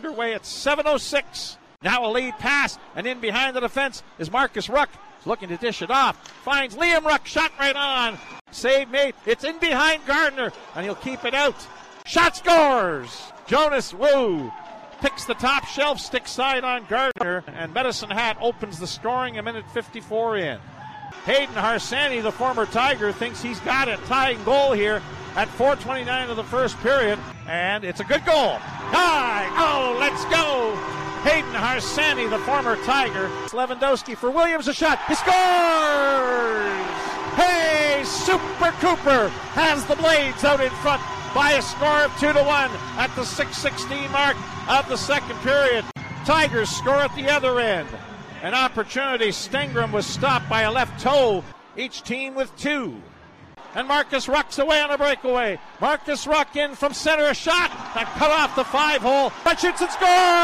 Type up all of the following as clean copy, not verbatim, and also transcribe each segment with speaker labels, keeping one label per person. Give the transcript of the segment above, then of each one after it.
Speaker 1: underway at 7:06. Now a lead pass, and in behind the defense is Marcus Ruck. He's looking to dish it off. Finds Liam Ruck, shot right on. Save made. It's in behind Gardner, and he'll keep it out. Shot scores! Jonas Wu picks the top shelf, stick side on Gardner, and Medicine Hat opens the scoring a minute 54 in. Hayden Harsanyi, the former Tiger, thinks he's got a tying goal here at 4:29 of the first period, and it's a good goal. High! Oh, let's go! Hayden Harsanyi, the former Tiger. Lewandowski for Williams, a shot. He scores! Hey, Super Cooper has the Blades out in front by a score of 2-1 at the 6:16 mark of the second period. Tigers score at the other end. An opportunity. Stengram was stopped by a left toe. Each team with two. And Marcus Ruck's away on a breakaway. Marcus Ruck in from center, a shot that cut off the 5-hole. But shoots and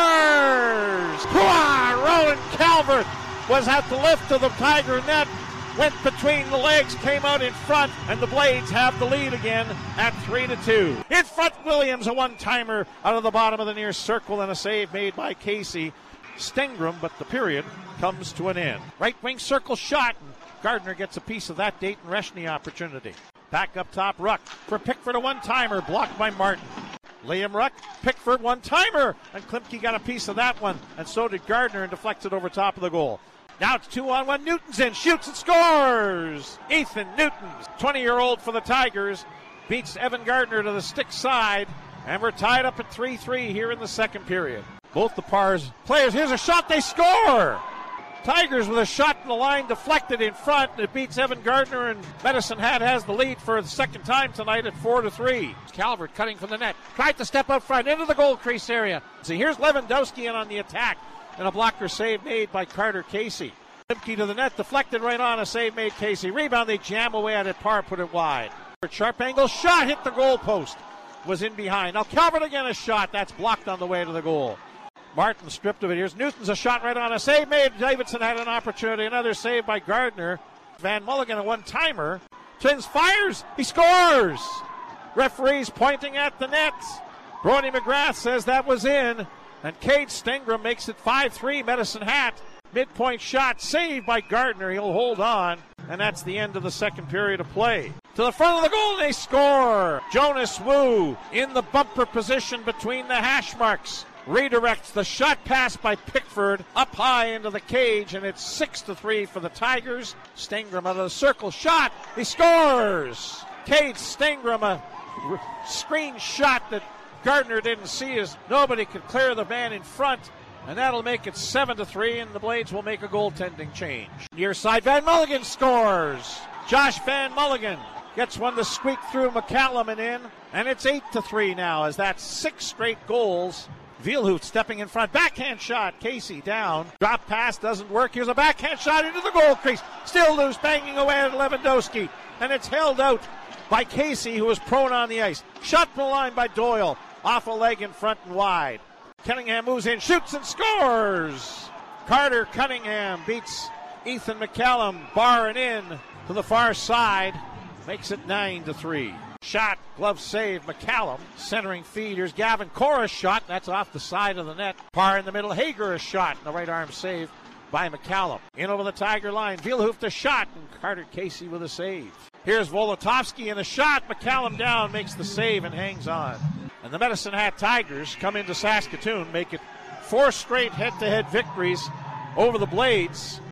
Speaker 1: scores! Rowan Calvert was at the lift of the Tiger net. Went between the legs, came out in front, and the Blades have the lead again at 3-2. In front, Williams, a one-timer out of the bottom of the near circle, and a save made by Casey Stengram, but the period comes to an end. Right wing circle shot, and Gardner gets a piece of that Dayton Reshny opportunity. Back up top, Ruck for Pickford, a one-timer, blocked by Martin. Liam Ruck, Pickford, one-timer, and Klimke got a piece of that one, and so did Gardner, and deflected over top of the goal. Now it's 2-on-1. Newton's in, shoots and scores! Ethan Newton, 20-year-old for the Tigers, beats Evan Gardner to the stick side, and we're tied up at 3-3 here in the second period. Both the Pars players, here's a shot, they score! Tigers with a shot in the line, deflected in front. It beats Evan Gardner, and Medicine Hat has the lead for the second time tonight at 4-3. Calvert cutting from the net, tried to step up front into the goal crease area. So here's Lewandowski in on the attack, and a blocker save made by Carter Casey. Klimke to the net, deflected right on, a save made Casey. Rebound, they jam away at it, Parr put it wide. Sharp angle shot, hit the goal post, was in behind. Now Calvert again, a shot, that's blocked on the way to the goal. Martin stripped of it. Here's Newton's, a shot right on, a save made. Davidson had an opportunity, another save by Gardner. Van Mulligan, a one-timer. Twins fires, he scores! Referees pointing at the net. Brody McGrath says that was in, and Cade Stengram makes it 5-3, Medicine Hat. Midpoint shot, saved by Gardner, he'll hold on, and that's the end of the second period of play. To the front of the goal, they score! Jonas Wu in the bumper position between the hash marks. Redirects the shot pass by Pickford up high into the cage, and it's 6-3 for the Tigers. Stengram out of the circle, shot, he scores! Cade Stengram, a screen shot that Gardner didn't see as nobody could clear the man in front, and that'll make it 7-3, and the Blades will make a goaltending change. Near side, Van Mulligan scores! Josh Van Mulligan gets one to squeak through McCallum and in, and it's 8-3 now, as that's 6 straight goals. Vielhout stepping in front, backhand shot, Casey down, drop pass doesn't work, here's a backhand shot into the goal crease, still loose, banging away at Lewandowski, and it's held out by Casey, who was prone on the ice. Shot from the line by Doyle, off a leg in front and wide. Cunningham moves in, shoots and scores! Carter Cunningham beats Ethan McCallum, barring in to the far side, makes it 9-3. Shot, glove save, McCallum, centering feed. Here's Gavin Cora's shot, that's off the side of the net. Parr in the middle, Hager a shot, and the right arm save by McCallum. In over the Tiger line, Vielhout a shot, and Carter Casey with a save. Here's Volotovsky in a shot, McCallum down, makes the save and hangs on. And the Medicine Hat Tigers come into Saskatoon, make it 4 straight head-to-head victories over the Blades.